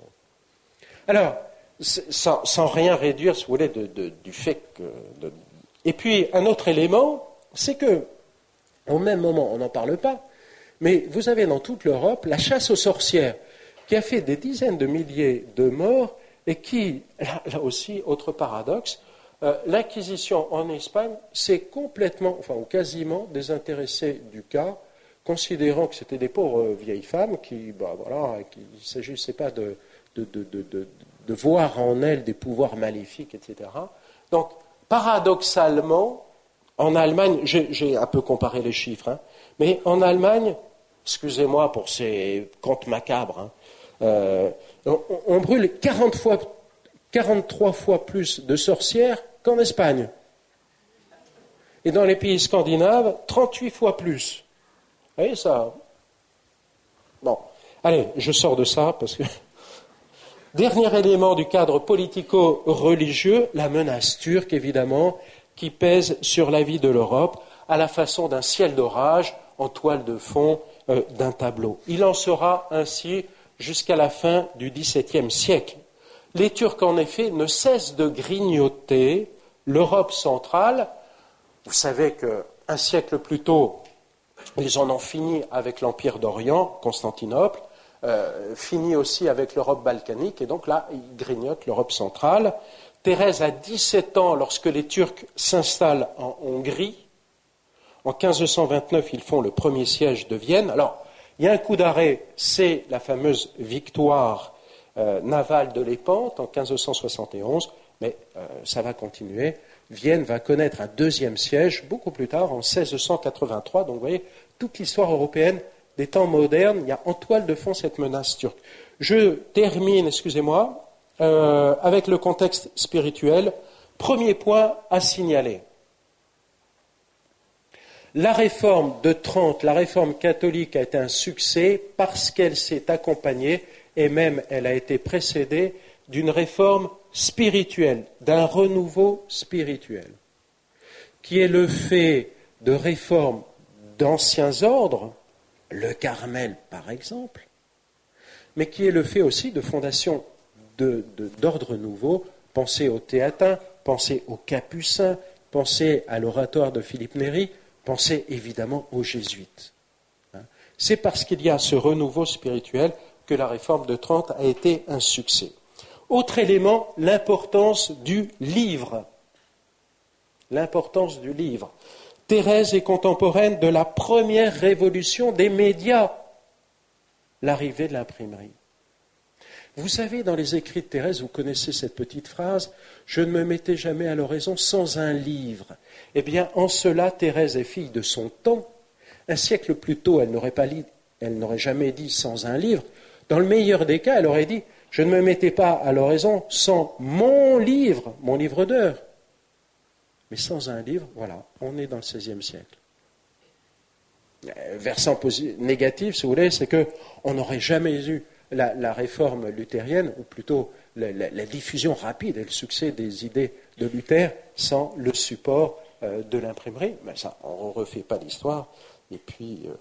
C: Alors, sans, sans rien réduire, si vous voulez, de, de, du fait que... De... Et puis, un autre élément, c'est que, au même moment, on n'en parle pas, mais vous avez dans toute l'Europe la chasse aux sorcières, qui a fait des dizaines de milliers de morts, et qui, là, là aussi, autre paradoxe, euh, l'Inquisition en Espagne s'est complètement, enfin, ou quasiment désintéressée du cas, considérant que c'était des pauvres vieilles femmes qui, bah, voilà, qu'il ne s'agissait pas de, de, de, de, de, de voir en elles des pouvoirs maléfiques, et cetera. Donc, paradoxalement, En Allemagne, j'ai, j'ai un peu comparé les chiffres, hein, mais en Allemagne, excusez-moi pour ces contes macabres, hein, euh, on, on brûle quarante fois, quarante-trois fois plus de sorcières qu'en Espagne. Et dans les pays scandinaves, trente-huit fois plus. Vous voyez ça? Bon, allez, je sors de ça parce que... Dernier élément du cadre politico-religieux, la menace turque, évidemment, qui pèse sur la vie de l'Europe à la façon d'un ciel d'orage en toile de fond euh, d'un tableau. Il en sera ainsi jusqu'à la fin du XVIIe siècle. Les Turcs, en effet, ne cessent de grignoter l'Europe centrale. Vous savez qu'un siècle plus tôt, ils en ont fini avec l'Empire d'Orient, Constantinople, euh, fini aussi avec l'Europe balkanique, et donc là, ils grignotent l'Europe centrale. Thérèse a dix-sept ans lorsque les Turcs s'installent en Hongrie. En quinze cent vingt-neuf, ils font le premier siège de Vienne. Alors, il y a un coup d'arrêt, c'est la fameuse victoire euh, navale de Lépante en quinze cent soixante et onze, mais euh, ça va continuer. Vienne va connaître un deuxième siège beaucoup plus tard, en seize cent quatre-vingt-trois. Donc, vous voyez, toute l'histoire européenne des temps modernes, il y a en toile de fond cette menace turque. Je termine, excusez-moi, Euh, avec le contexte spirituel. Premier point à signaler. La réforme de Trente, la réforme catholique a été un succès parce qu'elle s'est accompagnée, et même elle a été précédée, d'une réforme spirituelle, d'un renouveau spirituel, qui est le fait de réformes d'anciens ordres, le Carmel par exemple, mais qui est le fait aussi de fondations De, de, d'ordre nouveau. Pensez aux Théatins, pensez aux Capucins, pensez à l'oratoire de Philippe Néri, pensez évidemment aux Jésuites. Hein. C'est parce qu'il y a ce renouveau spirituel que la réforme de Trente a été un succès. Autre élément, l'importance du livre. L'importance du livre. Thérèse est contemporaine de la première révolution des médias, l'arrivée de l'imprimerie. Vous savez, dans les écrits de Thérèse, vous connaissez cette petite phrase « Je ne me mettais jamais à l'oraison sans un livre ». Eh bien, en cela, Thérèse est fille de son temps. Un siècle plus tôt, elle n'aurait pas dit, elle n'aurait jamais dit « sans un livre ». Dans le meilleur des cas, elle aurait dit « Je ne me mettais pas à l'oraison sans mon livre, mon livre d'heures ». Mais sans un livre, voilà, on est dans le seizième siècle. Versant posi- négatif, si vous voulez, c'est qu'on n'aurait jamais eu La, la réforme luthérienne, ou plutôt la, la, la diffusion rapide et le succès des idées de Luther sans le support euh, de l'imprimerie. Mais ça, on ne refait pas l'histoire. Et puis... Euh...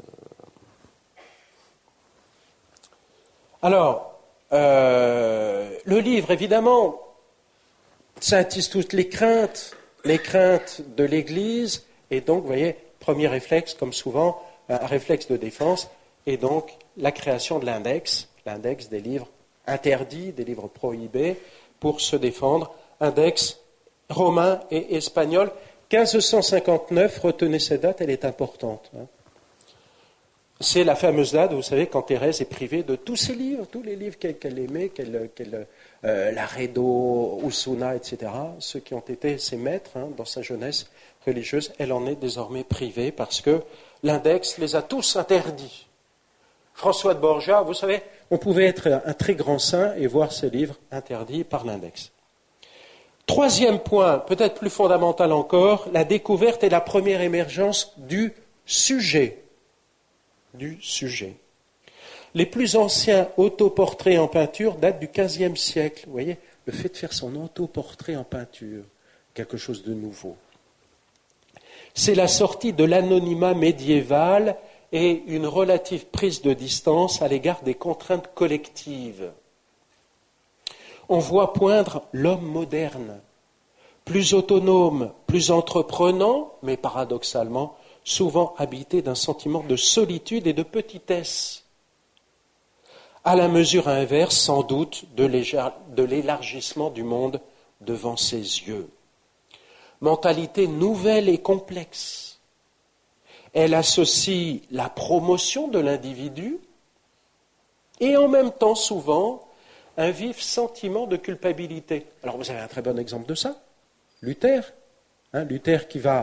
C: Alors, euh, le livre, évidemment, ça attise toutes les craintes, les craintes de l'Église, et donc, vous voyez, premier réflexe, comme souvent, un réflexe de défense, et donc la création de l'index, l'index des livres interdits, des livres prohibés, pour se défendre, index romain et espagnol. quinze cent cinquante-neuf, retenez cette date, elle est importante. Hein. C'est la fameuse date, vous savez, quand Thérèse est privée de tous ses livres, tous les livres qu'elle, qu'elle aimait, qu'elle, qu'elle, euh, l'Aredo, Osuna, et cetera, ceux qui ont été ses maîtres hein, dans sa jeunesse religieuse, elle en est désormais privée parce que l'index les a tous interdits. François de Borgia, vous savez, on pouvait être un très grand saint et voir ses livres interdits par l'index. Troisième point, peut-être plus fondamental encore, la découverte et la première émergence du sujet. Du sujet. Les plus anciens autoportraits en peinture datent du quinzième siècle. Vous voyez, le fait de faire son autoportrait en peinture, quelque chose de nouveau. C'est la sortie de l'anonymat médiéval et une relative prise de distance à l'égard des contraintes collectives. On voit poindre l'homme moderne, plus autonome, plus entreprenant, mais paradoxalement, souvent habité d'un sentiment de solitude et de petitesse, à la mesure inverse, sans doute, de l'élargissement du monde devant ses yeux. Mentalité nouvelle et complexe. Elle associe la promotion de l'individu et en même temps, souvent, un vif sentiment de culpabilité. Alors vous avez un très bon exemple de ça, Luther. Hein, Luther qui va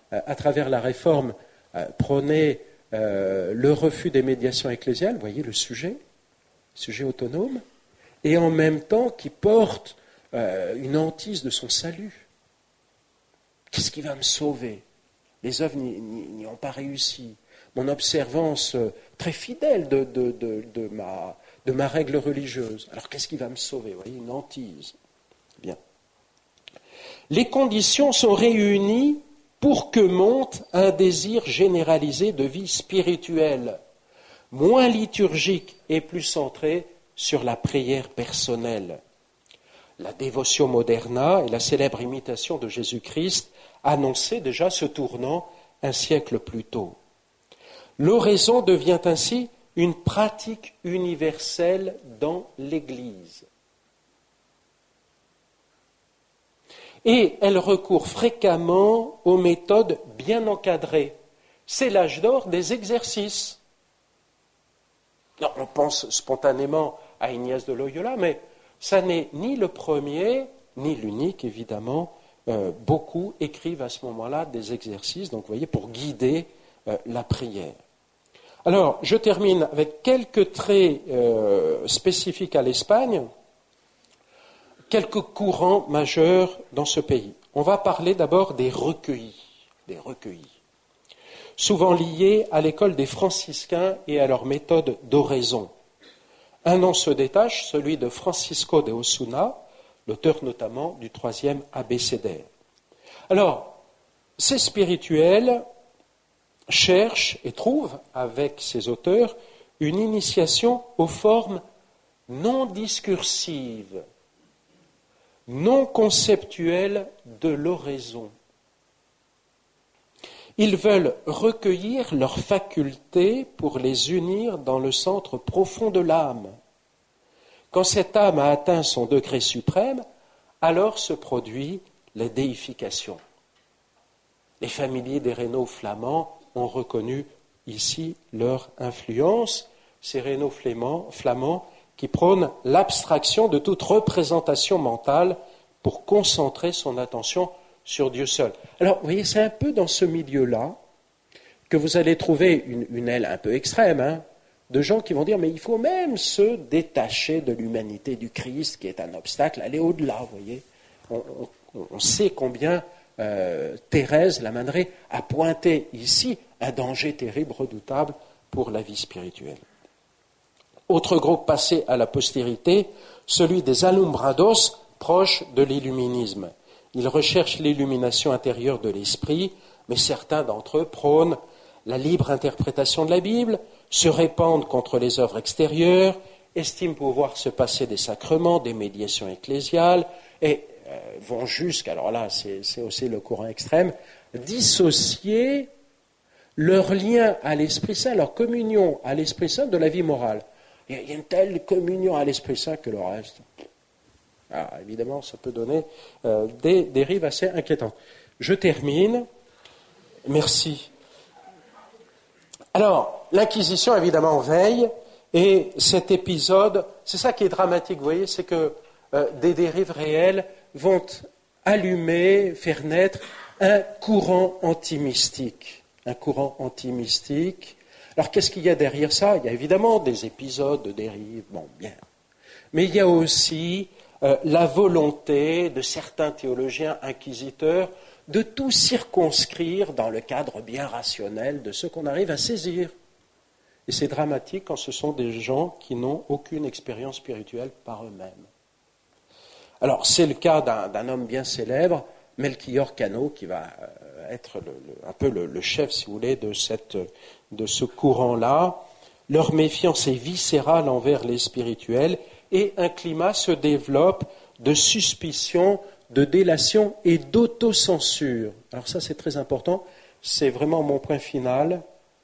C: euh, à travers la réforme, euh, prônait euh, le refus des médiations ecclésiales, vous voyez le sujet, sujet autonome, et en même temps qui porte euh, une hantise de son salut. Qu'est-ce qui va me sauver? Les œuvres n'y, n'y ont pas réussi. Mon observance très fidèle de, de, de, de, ma, de ma règle religieuse. Alors qu'est-ce qui va me sauver? Vous voyez, une hantise. Bien. Les conditions sont réunies pour que monte un désir généralisé de vie spirituelle, moins liturgique et plus centré sur la prière personnelle. La Devotio Moderna et la célèbre imitation de Jésus-Christ annonçaient déjà ce tournant un siècle plus tôt. L'oraison devient ainsi une pratique universelle dans l'Église. Et elle recourt fréquemment aux méthodes bien encadrées. C'est l'âge d'or des exercices. Non, on pense spontanément à Ignace de Loyola, mais ça n'est ni le premier, ni l'unique, évidemment. Euh, beaucoup écrivent à ce moment-là des exercices, donc vous voyez, pour guider euh, la prière. Alors, je termine avec quelques traits euh, spécifiques à l'Espagne, quelques courants majeurs dans ce pays. On va parler d'abord des recueillis, des recueillis, souvent liés à l'école des franciscains et à leur méthode d'oraison. Un nom se détache, celui de Francisco de Osuna, l'auteur notamment du troisième abécédaire. Alors, ces spirituels cherchent et trouvent, avec ces auteurs, une initiation aux formes non discursives, non conceptuelles de l'oraison. Ils veulent recueillir leurs facultés pour les unir dans le centre profond de l'âme. Quand cette âme a atteint son degré suprême, alors se produit la déification. Les familiers des rénaux flamands ont reconnu ici leur influence, ces rénaux flamands qui prônent l'abstraction de toute représentation mentale pour concentrer son attention sur Dieu seul. Alors, vous voyez, c'est un peu dans ce milieu-là que vous allez trouver une, une aile un peu extrême, hein, de gens qui vont dire, mais il faut même se détacher de l'humanité du Christ, qui est un obstacle, aller au-delà, vous voyez. On, on, on sait combien euh, Thérèse, la Madre, a pointé ici un danger terrible, redoutable pour la vie spirituelle. Autre groupe passé à la postérité, celui des alumbrados, proches de l'illuminisme. Ils recherchent l'illumination intérieure de l'esprit, mais certains d'entre eux prônent la libre interprétation de la Bible, se répandent contre les œuvres extérieures, estiment pouvoir se passer des sacrements, des médiations ecclésiales, et euh, vont jusqu'à, alors là c'est, c'est aussi le courant extrême, dissocier leur lien à l'Esprit Saint, leur communion à l'Esprit Saint de la vie morale. Il y a une telle communion à l'Esprit Saint que le reste... Ah, évidemment, ça peut donner euh, des dérives assez inquiétantes. Je termine. Merci. Alors, l'Inquisition, évidemment, veille, et cet épisode, c'est ça qui est dramatique, vous voyez, c'est que euh, des dérives réelles vont allumer, faire naître un courant anti-mystique. Un courant anti-mystique. Alors, qu'est-ce qu'il y a derrière ça? Il y a évidemment des épisodes de dérives, bon, bien. Mais il y a aussi euh, la volonté de certains théologiens inquisiteurs de tout circonscrire dans le cadre bien rationnel de ce qu'on arrive à saisir. Et c'est dramatique quand ce sont des gens qui n'ont aucune expérience spirituelle par eux-mêmes. Alors, c'est le cas d'un, d'un homme bien célèbre, Melchior Cano, qui va être le, le, un peu le, le chef, si vous voulez, de, cette, de ce courant-là. Leur méfiance est viscérale envers les spirituels et un climat se développe de suspicion, de délation et d'autocensure. Alors ça, c'est très important. C'est vraiment mon point final.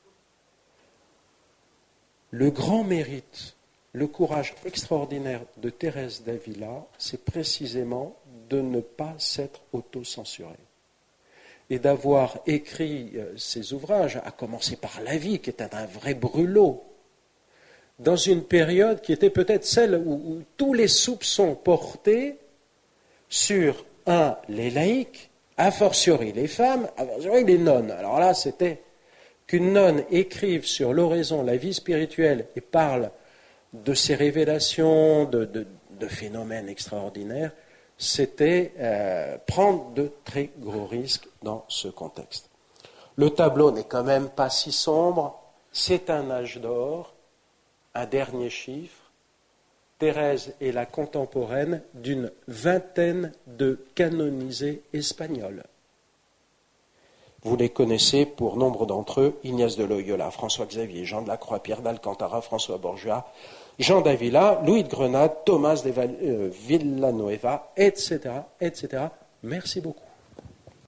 C: Le grand mérite, le courage extraordinaire de Thérèse d'Avila, c'est précisément de ne pas s'être autocensurée et d'avoir écrit ses ouvrages, à commencer par La Vie, qui était un vrai brûlot, dans une période qui était peut-être celle où, où tous les soupçons portaient sur, un, les laïcs, A fortiori les femmes, a fortiori les nonnes. Alors là, c'était qu'une nonne écrive sur l'oraison, la vie spirituelle, et parle de ses révélations, de, de, de phénomènes extraordinaires, c'était euh, prendre de très gros risques dans ce contexte. Le tableau n'est quand même pas si sombre, c'est un âge d'or, un dernier chiffre. Thérèse est la contemporaine d'une vingtaine de canonisés espagnols. Vous les connaissez pour nombre d'entre eux, Ignace de Loyola, François Xavier, Jean de la Croix, Pierre d'Alcantara, François Borgia, Jean d'Avila, Louis de Grenade, Thomas de Villanueva, et cetera, et cetera. Merci beaucoup.